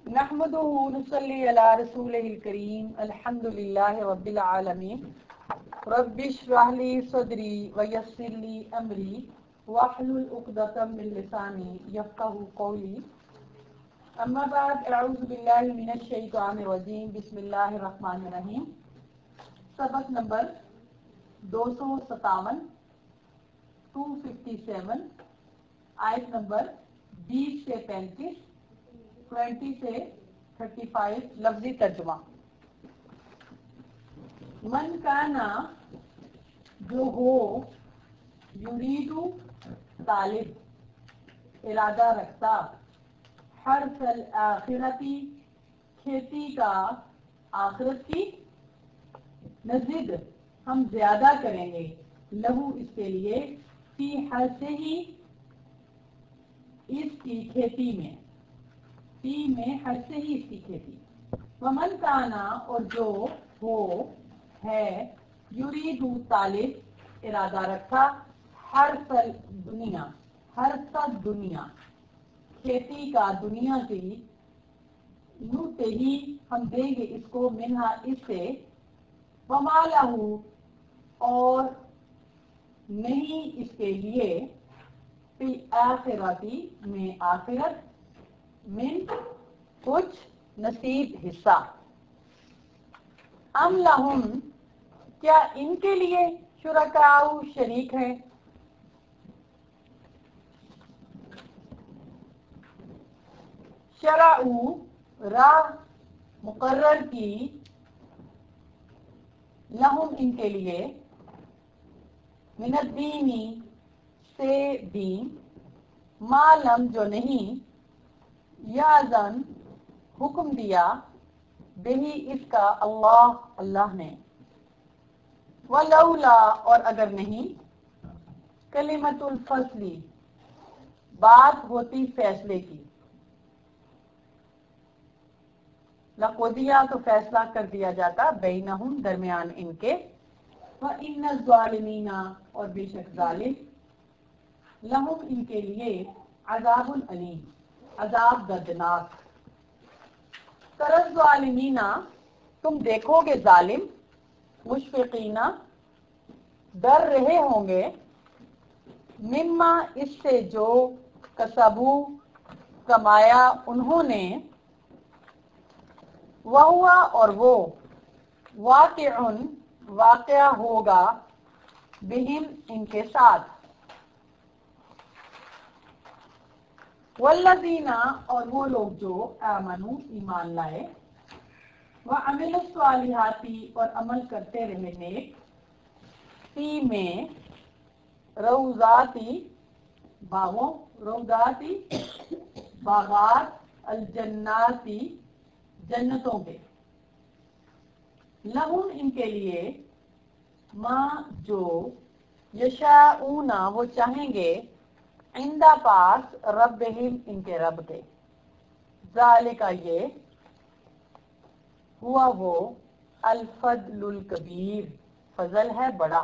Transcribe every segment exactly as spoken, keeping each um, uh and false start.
نحمده ونصلي على رسوله الكريم الحمد لله رب العالمين رب اشرح لي صدري ويسر لي امري واحلل عقدة من لساني يفقهوا قولي اما بعد اعوذ بالله من الشیطان الرجیم بسم اللہ الرحمن الرحیم. سبق نمبر دو سو ستاون ٹو ففٹی سیون آیت نمبر بیس سے پینتیس ٹوینٹی سے تھرٹی فائیو. لفظی ترجمہ. من کانا جو ہو یریدو طالب ارادہ رکھتا حرث الآخرتی کھیتی کا آخرت کی نزد ہم زیادہ کریں گے لہو اس کے لیے فی حرثہ ہی اس کی کھیتی میں فی میں حرثہ ہی اس کی کھیتی. ومن کانا اور جو ہو ہے یریدو طالب ارادہ رکھا حرث دنیا حرث دنیا کھیتی کا دنیا کی نوتے ہی ہم دیں گے اس کو منہا اس سے وما لہو اور نہیں اس کے لیے فی آخرتی میں آخرت من کچھ نصیب حصہ. ام لہم کیا ان کے لیے شرکاء شریک ہیں شرعوا راہ مقرر کی لہم ان کے لیے من الدینی سے دین ما لم جو نہیں یاذن حکم دیا بہی اس کا اللہ اللہ نے ولولا اور اگر نہیں کلمۃ الفصل بات ہوتی فیصلے کی لقضیہ تو فیصلہ کر دیا جاتا بینہم درمیان ان کے وَإِنَّ الظَّالِمِينَ اور بے شک ظالم لہم ان کے لیے عذاب العلیم عذاب دردناک. ترى ظالمین تم دیکھو گے ظالم مشفقین ڈر رہے ہوں گے مما اس سے جو کسبو کمایا انہوں نے وہوا اور وہ واقع واقع ہوگا بہم ان کے ساتھ والذین اور وہ لوگ جو آمنوا ایمان لائے وعملوا الصالحات اور عمل کرتے رہے نیک فی میں روضاتی باغوں روضاتی باغات الجناتی جنتوں کے لہم ان کے لیے ماں جو یشاؤون وہ چاہیں گے عندہ پاس ربہم ان کے رب کے ذالک یہ ہوا وہ الفضل الکبیر فضل ہے بڑا.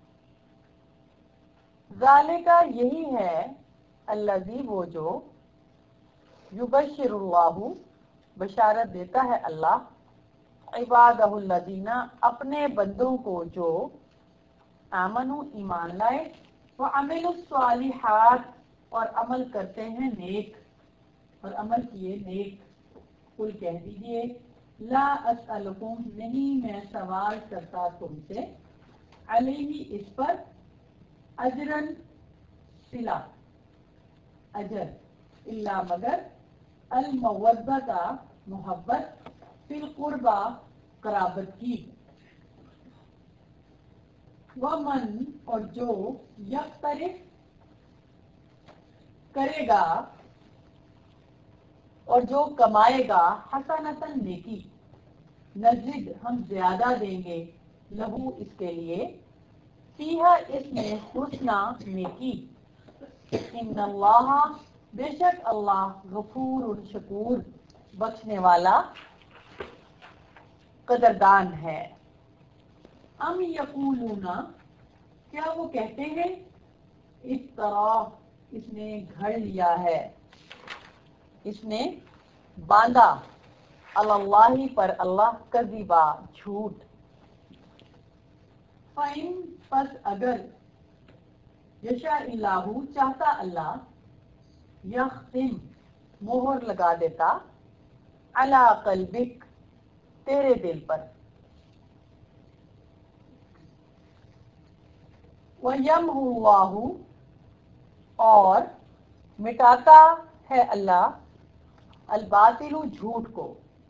ذالک یہی ہے الذی وہ جو یبشر اللہ بشارت دیتا ہے اللہ عبادہ الذین اپنے بندوں کو جو آمنوا ایمان لائے وعملوا الصالحات اور عمل کرتے ہیں نیک اور عمل کیے نیک. قل کہہ دیجئے لا اسألکم نہیں میں سوال کرتا تم سے علیہ اس پر اجرن صلہ اجر الا مگر المودۃ محبت فی القربى قرابت کی ومن اور جو یقترف کرے گا اور جو کمائے گا حسنۃ نیکی نزد ہم زیادہ دیں گے لہو اس کے لیے فیہا اس میں حسنا نیکی ان اللہ بے شک اللہ غفور شکور بخشنے والا قدردان ہے. ام یقولون کیا وہ کہتے ہیں افطرا اس نے گھڑ لیا ہے اس نے باندھا اللہ پر اللہ کذبا جھوٹ. فَإِن پس اگر یشاء اللہ چاہتا اللہ یختم مہر لگا دیتا علی قلبک تیرے دل پر. وَيَمْحُو اللَّهُ اور مٹاتا ہے اللہ الباطل جھوٹ کو.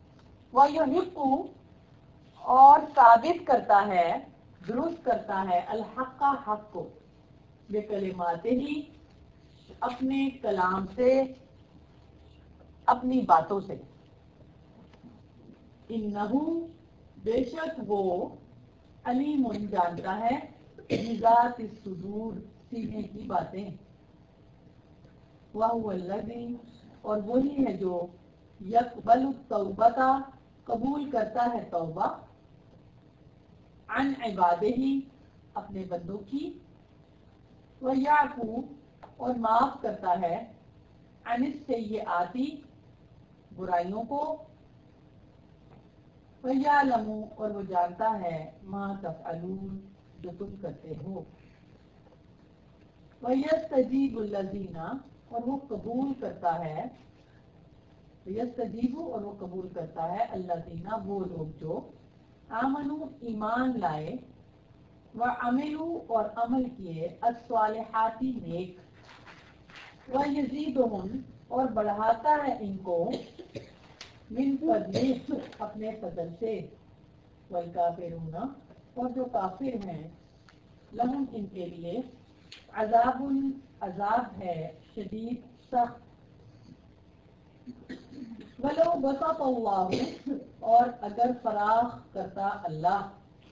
وَيُحِقُّ اور ثابت کرتا ہے درست کرتا ہے الحق حق کو بکلماتہ ہی اپنے کلام سے اپنی باتوں سے. انہو بے شک وہ علیم جانتا ہے بذات الصدور سینے کی باتیں. وَهُوَ الَّذِي اور وہی ہے جو یقبل التوبۃ قبول کرتا ہے توبہ عن عبادہ اپنے بندوں کی. وَيَعْفُو اور معاف کرتا ہے عن السیئات برائیوں کو. وَيَعْلَمُ اور وہ جانتا ہے ما تفعلون جو تم کرتے ہو. وَيَسْتَجِيبُ الَّذِينَ اور وہ قبول کرتا ہے وَيَسْتَجِيبُ اور وہ قبول کرتا ہے الَّذِينَ وہ لوگ جو آمنوا ایمان لائے وَعَمِلُوا اور عمل کیے الصالحات نیک. وَيَزِيدُهُمْ اور بڑھاتا ہے ان کو من فضلہ اپنے فضل سے. والکافرون اور جو کافر ہیں لہم ان کے لیے عذاب عذاب ہے شدید سخت. ولو بسط اللہ اور اگر فراخ کرتا اللہ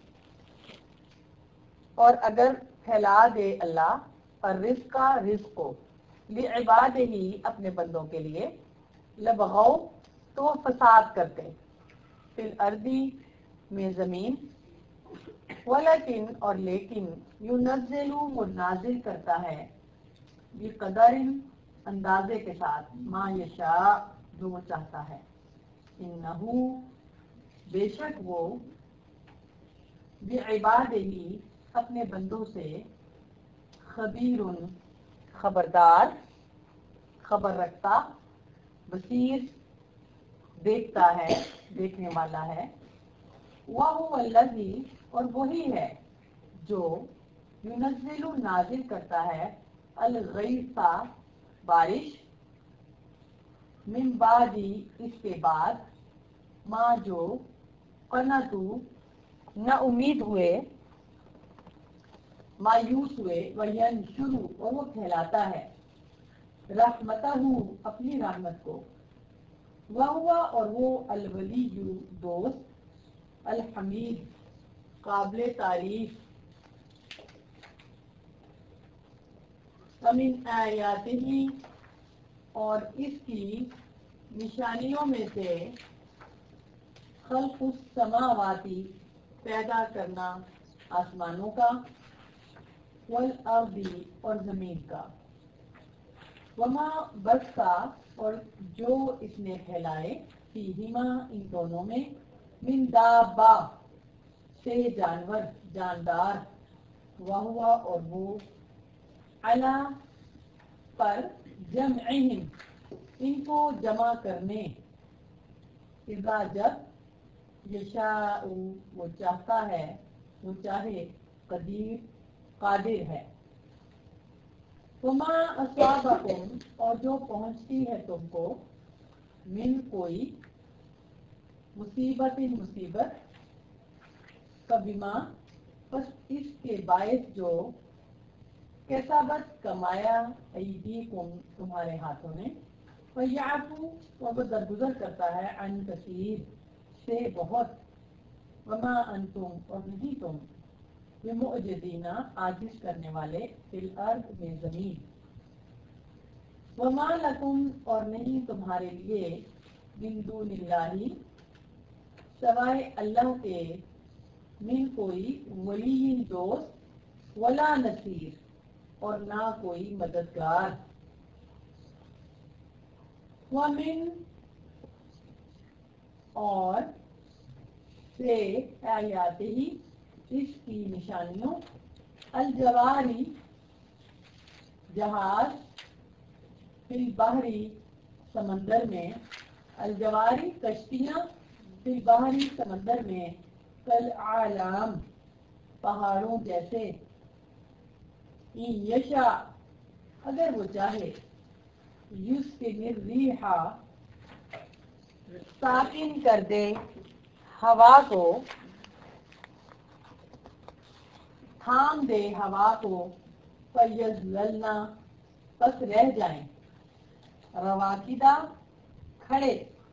اور اگر پھیلا دے اللہ الرزق رزق کو لعبادہ ہی اپنے بندوں کے لیے لبغوا تو فساد کرتے فی الارض میں زمین. ولیکن اور لیکن ینزل وہ نازل کرتا ہے بقدر اندازے کے ساتھ ما یشاء جو وہ چاہتا ہے. انہو بے شک وہ بعبادہ اپنے بندوں سے خبیر خبردار خبر رکھتا بصیر دیکھتا ہے دیکھنے والا ہے. وَهُوَ الَّذِي اور وہی ہے جو يُنَزِّلُ نازل کرتا ہے الغیث بارش من بعد اس کے بعد ما جو قنطوا نہ امید ہوئے مایوس ہوئے وینشر اور وہ پھیلاتا ہے رحمتہ اپنی رحمت کو. وَهُوَ اور وہ الولی دوست الحمید قابل تعریف. وَمِنْ آیاتہ اور اس کی نشانیوں میں سے خلق السماوات پیدا کرنا آسمانوں کا والارض اور زمین کا. وما بث اور جو اس نے پھیلائے فیہما ان دونوں میں من دابہ سے جانور جاندار. وہوا اور وہ علی پر جمعہم ان کو جمع کرنے اذا جب یشاء وہ چاہتا ہے وہ چاہے قدیر قادر ہے. وما اصابکم اور جو پہنچتی ہے تم کو من کوئی مصیبت مصیبت فبما پس اس کے باعث جو کسبت کمایا ایدیکم تمہارے ہاتھوں نے. وَيَعْفُو اور وہ درگزر کرتا ہے عن کثیر سے بہت. وما انتم اور نہیں تم بمعجزین عاجز کرنے والے فی الارض میں زمین. وما لکم اور نہیں تمہارے لیے من دون اللہ سوائے اللہ کے من کوئی ولی دوست ولا نصیر اور نہ کوئی مددگار. ومن اور سے آیات ہی اس کی نشانیوں الجواری جہاز فی البحری سمندر میں الجواری کشتیاں فی البحری سمندر میں کالعالم پہاڑوں جیسے یشا اگر وہ چاہے یسکن الریح ساکن کر دے ہوا کو تھام دے ہوا کو فیضللنا پس رہ جائیں رواقدہ کھڑے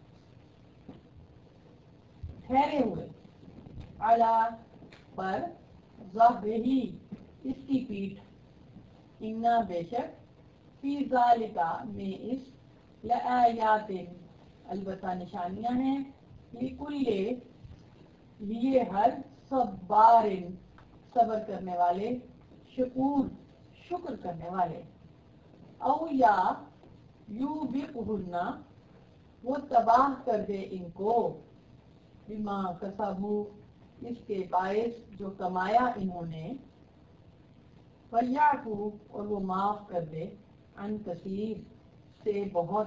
ٹھہرے ہوئے علا پر ظہرہی اس کی پیٹھ انا بے شک فی ذالکا میں اس لآیات البتہ نشانیاں ہیں لکل لیے ہر صبار صبر کرنے والے شکور شکر کرنے والے او یا یوبقہن وہ تباہ کر دے ان کو بما کسبوا اس کے باعث جو کمایا انہوں نے فیعفو اور وہ معاف کر دے عن کثیر سے بہت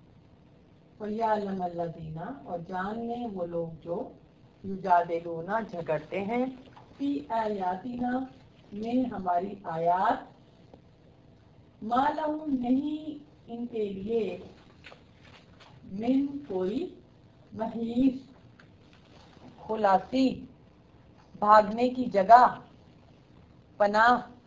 فیعلم الذین اور جان لیں وہ لوگ جو یجادلون جھگڑتے ہیں فی آیاتنا میں ہماری آیات ما لہم نہیں ان کے لیے من کوئی محیص خلاصی بھاگنے کی جگہ پناہ